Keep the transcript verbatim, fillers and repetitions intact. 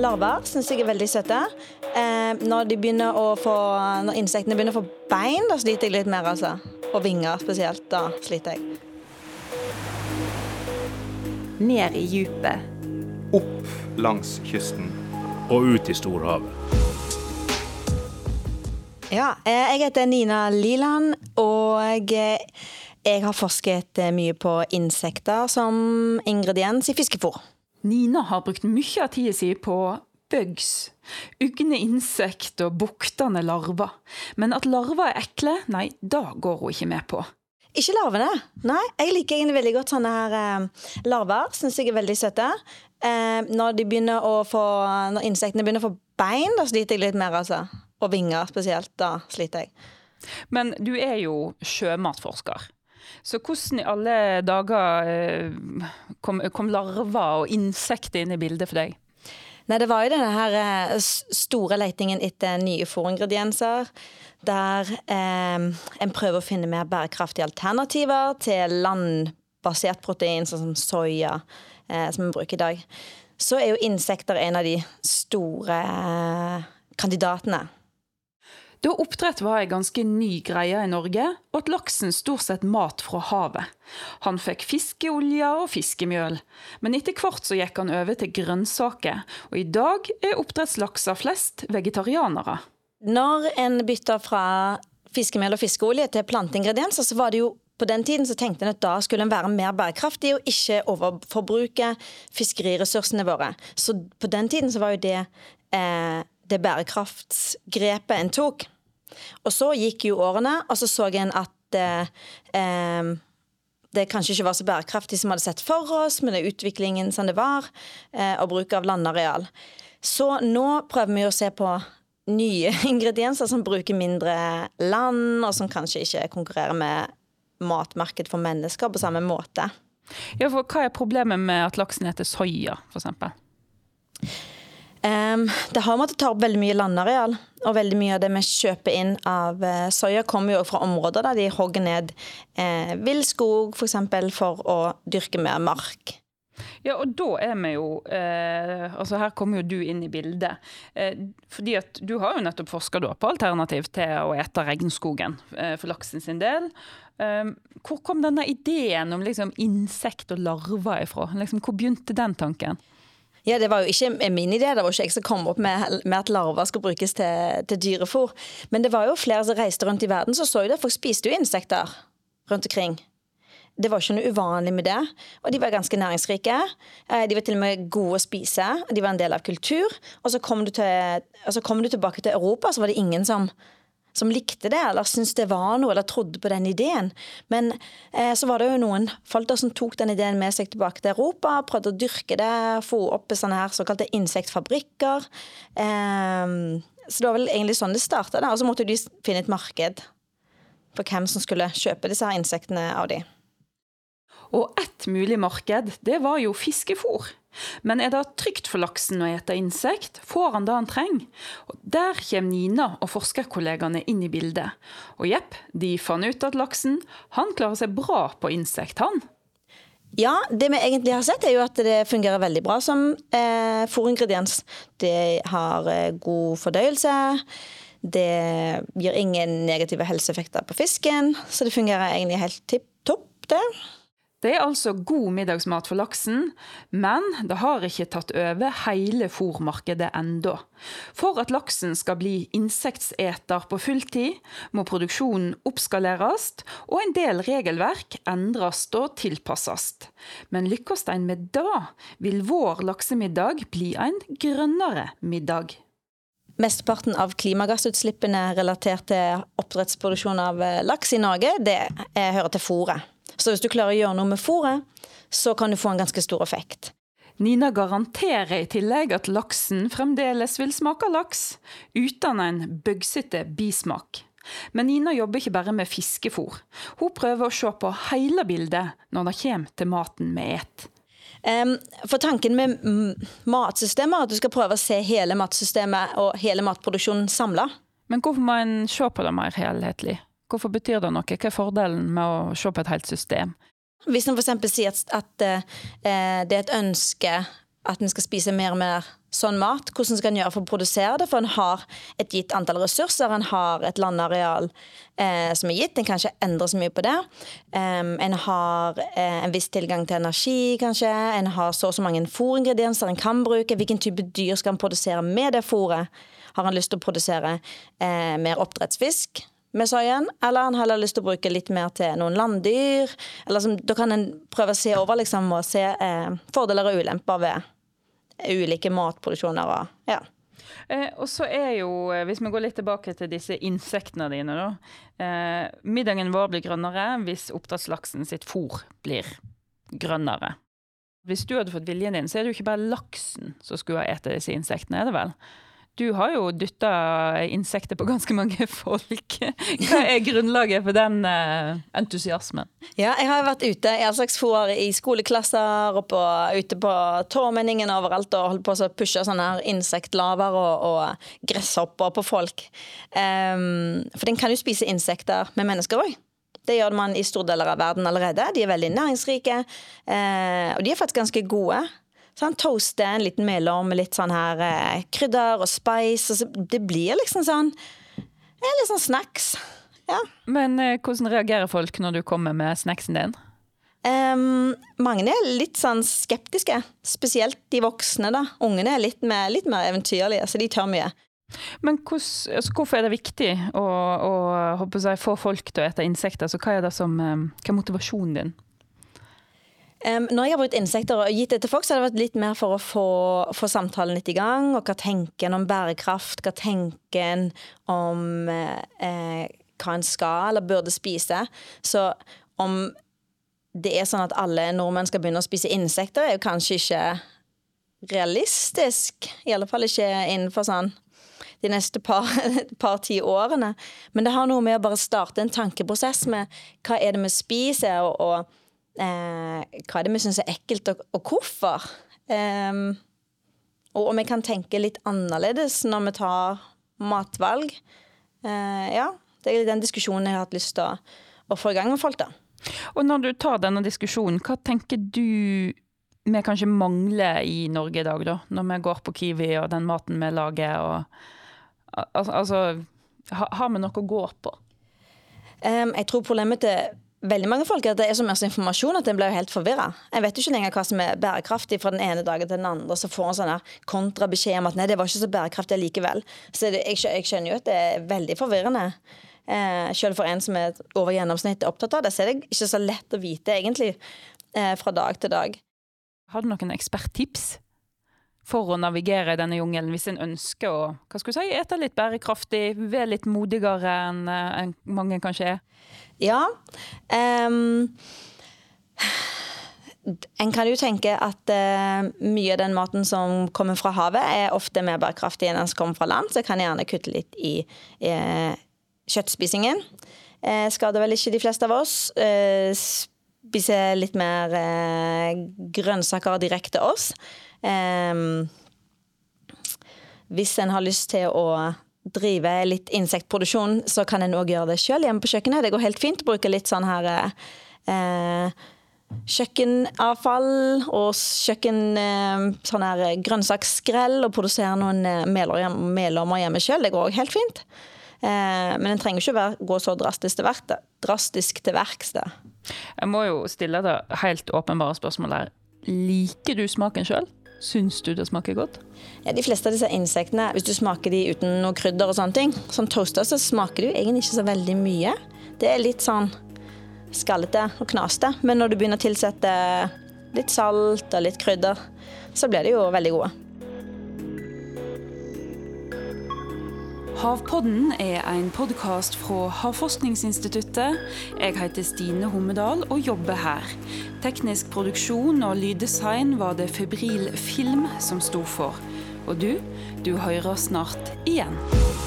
larver synes jeg er veldig søte. Eh, når, de begynner å få, når insektene begynner å få bein, da sliter jeg litt mer, altså. Og vinger spesielt, da sliter jeg. Ned i djupet. Opp langs kysten. Og ut i storhavet. Ja, jeg heter Nina Liland, og jeg har forsket mye på insekter som ingrediens i fiskefôr. Nina har brukt mye av tiden sin på bugs, ugne insekt og buktende larver. Men at larver er ekle, nei, da går hun ikke med på. Ikke larvene, nei. Jeg liker egentlig veldig godt sånne her eh, larver, synes jeg er veldig søte. Eh, når, de begynner å få, når insektene begynner å få bein, da sliter jeg litt mer, altså. Og vinger spesielt, da sliter jeg. Men du er jo sjømatforsker. Så hvordan i alle dager eh, kom, kom larver og insekter inn i bildet for deg? Nei, det var jo denne her eh, store letingen etter nye fôringredienser, der eh, en prøver å finne mer bærekraftige alternativer til landbasert protein, sånn som soja, eh, som vi bruker i dag. Så er jo insekter en av de store eh, kandidatene. Da oppdrett var en ganske ny greie i Norge, og at laksen stort sett mat fra havet. Han fikk fiskeolje og fiskemjøl, men etter hvert så gikk han over til grønnsaker, og i dag er oppdrettslakser flest vegetarianere. Når en bytter fra fiskemjøl og fiskeolje til planteingredienser, så var det jo på den tiden så tenkte en at da skulle en være mer bærekraftig og ikke overforbruke fiskeriressursene våre. Så på den tiden så var jo det eh, det bærekraftsgrepet en tok. Og så gikk jo årene, og så så en at eh, eh, det kanskje ikke var så bærekraftig som vi hadde sett for oss, med den utviklingen som det var, eh, og bruk av landareal. Så nå prøver vi å se på nye ingredienser som bruker mindre land, og som kanskje ikke konkurrerer med matmarked for mennesker på samme måte. Ja, for hva er problemet med at laksen heter soja, for eksempel? Um, det har måttet ta opp veldig mye landareal, og veldig mye av det vi kjøper inn av uh, soja kommer jo fra områder der de hogger ned uh, villskog, for eksempel, for å dyrke mer mark. Ja, og da er vi jo, eh, altså her kommer jo du inn i bildet, eh, fordi at du har jo nettopp forsket da på alternativ til å ete regnskogen eh, for laksen sin del. Eh, hvor kom denne ideen om liksom insekt og larver ifra? Liksom, hvor begynte den tanken? Ja, det var jo ikke min idé, det var ikke jeg som kom opp med, med at larver skulle brukes til, til dyrefôr. Men det var jo flere som reiste rundt i verden, så så jo det, folk spiste jo insekter rundt omkring. Det var ikke noe uvanlig med det, og de var ganske næringsrike. De var til og med gode å spise, de var en del av kultur. Og så kom du, til, så kom du tilbake til Europa, så var det ingen som, som likte det, eller syntes det var noe, eller trodde på den ideen. Men eh, så var det jo noen folk der som tok den ideen med seg tilbake til Europa, prøvde å dyrke det, få opp sånne her såkalte insektfabrikker. Eh, så det var vel egentlig sånn det startet, da. Og så måtte de finne et marked for hvem som skulle kjøpe disse her insektene av de. Og et mulig marked, det var jo fiskefôr. Men er det trygt for laksen å ete insekt? Får han det han trenger? Og der kommer Nina og forskerkollegene inn i bildet. Og jepp, de fant ut at laksen, han klarer seg bra på insekt, han. Ja, det vi egentlig har sett er jo at det fungerer veldig bra som eh, fôringrediens. Det har eh, god fordøyelse, det gir ingen negative helseeffekter på fisken, så det fungerer egentlig helt tipp topp det. Det er altså god middagsmat for laksen, men det har ikke tatt over hele fôrmarkedet enda. For at laksen skal bli insektseter på fulltid, må produksjonen oppskaleres, og en del regelverk endres og tilpasses. Men lykkes en med det, vil vår laksemiddag bli en grønnere middag. Mesteparten av klimagassutslippene relatert til oppdrettsproduksjon av laks i Norge, det er, hører til fôret. Så hvis du klarer å gjøre noe med fôret, så kan du få en ganske stor effekt. Nina garanterer i tillegg at laksen fremdeles vil smake laks, uten en bøgsete bismak. Men Nina jobber ikke bare med fiskefôr. Hun prøver å se på hele bildet når det kommer til maten med et. For tanken med matsystemet er at du skal prøve å se hele matsystemet og hele matproduksjonen samlet. Men hvorfor må en se på det mer helhetlig? Hvorfor betyr det noe? Hva er fordelen med å se på et helt system? Hvis man for eksempel sier at, at eh, det er et ønske at vi skal spise mer og mer sånn mat, hvordan skal en gjøre for å produsere det? For en har et gitt antall ressurser, en har et landareal eh, som er gitt, en kan ikke endre så mye på det. Um, en har eh, en viss tilgang til energi, kanskje. En har så og så mange fôringredienser en kan bruke. Hvilken type dyr skal en produsere med det fôret? Har han lyst til å produsere eh, mer oppdrettsfisk med sojaen, eller han heller lyst til å bruke litt mer til noen landdyr? Eller som, da kan en prøve å se over liksom, og se eh, fordeler og ulemper ved ulike matproduksjoner. Og, ja. Eh, og så er jo, hvis vi går litt tilbake til disse insektene dine, da, eh, middagen vår blir grønnere hvis oppdrettslaksen sitt fôr blir grønnere. Hvis du hadde fått viljen din, så er det jo ikke bare laksen som skulle ha ete disse insektene, er det vel? Du har jo dyttet insekter på ganske mange folk. Hva er grunnlaget for den uh, entusiasmen? Ja, jeg har vært ute i all slags fôr i skoleklasser og på, ute på Tormenningen overalt og holdt på å pushe sånne her insektlaver og, og gresshopper på folk. Um, for den kan jo spise insekter med mennesker også. Det gjør man i store deler av verden allerede. De er veldig næringsrike, uh, og de er faktisk ganske gode. Så han toaster en liten melorm med litt sånn her eh, krydder og spice, og så det blir liksom sånn, ja, litt sånn snacks, ja. Men eh, hvordan reagerer folk når du kommer med snacksen din? Um, mange er litt sånn skeptiske, spesielt de voksne da. Ungene er litt mer, litt mer eventyrlige, så de tør mye. Men hos, altså, hvorfor er det viktig å, å håper jeg, få folk til å ete insekter? Så hva er det som, hva er motivasjonen din? Um, når jeg har brukt insekter og gitt det til folk, så har det vært litt mer for å få, få samtalen litt i gang, og hva tenker en om bærekraft, hva tenker en om eh, hva en skal eller burde spise. Så om det er sånn at alle nordmenn skal begynne å spise insekter, er jo kanskje ikke realistisk, i alle fall ikke innenfor sånn de neste par, par ti årene. Men det har noe med å bare starte en tankeprosess med hva er det vi spiser, og, og Eh, hva er det vi synes er ekkelt, og, og hvorfor. Eh, og om vi kan tenke litt annerledes når vi tar matvalg. Eh, ja, det er den diskusjonen jeg har hatt lyst til å, å få i gang med folk da. Og når du tar denne diskusjonen, hva tenker du vi kanskje mangler i Norge i dag da? Når vi går på Kiwi og den maten vi lager, og, al- altså, ha, har vi noe å gå på? Eh, jeg tror problemet til veldig mange folk er at det er så mye informasjon at en blir helt forvirret. Jeg vet jo ikke lenger hva som er bærekraftig fra den ene dagen til den andre, så får en sånn her kontrabeskjed om at nei, det var ikke så bærekraftig likevel. Så det, jeg, jeg skjønner jo at det er veldig forvirrende. Eh, selv for en som er over gjennomsnitt opptatt av det, så er det ikke så lett å vite egentlig eh, fra dag til dag. Har du noen eksperttips for å navigere i denne jungelen hvis en ønsker å, hva skal du si, ete litt bærekraftig, være litt modigere enn en mange kanskje er? Ja, um, en kan jo tenke at uh, mye av den maten som kommer fra havet er ofte mer bærekraftig enn den som kommer fra land, så jeg kan gjerne kutte litt i, i kjøttspisingen. Uh, skader vel ikke de fleste av oss. Uh, spise litt mer uh, grønnsaker direkte oss. Um, hvis en har lyst til å drive litt insektproduksjon, så kan en også gjøre det selv hjemme på kjøkkenet. Det går helt fint å bruke litt sånn her eh, kjøkkenavfall og kjøkken, eh, sånn her grønnsaksskrell og produsere noen melormer hjemme selv. Det går også helt fint. Eh, men en trenger ikke være, gå så drastisk til, verk, drastisk til verks. Jeg må jo stille deg helt åpenbare spørsmål her. Liker du smaken selv? Syns du det smaker godt? Ja, de fleste av disse insektene, hvis du smaker de uten noe krydder og sånne ting, som toaster, så smaker de jo egentlig ikke så veldig mye. Det er litt sånn skallete og knaste, men når du begynner å tilsette litt salt og litt krydder, så blir de jo veldig gode. Havpodden er en podcast fra Havforskningsinstituttet. Jeg heter Stine Hommedal og jobber her. Teknisk produksjon og lyddesign var det Febril Film som stod for. Og du, du hører snart igjen.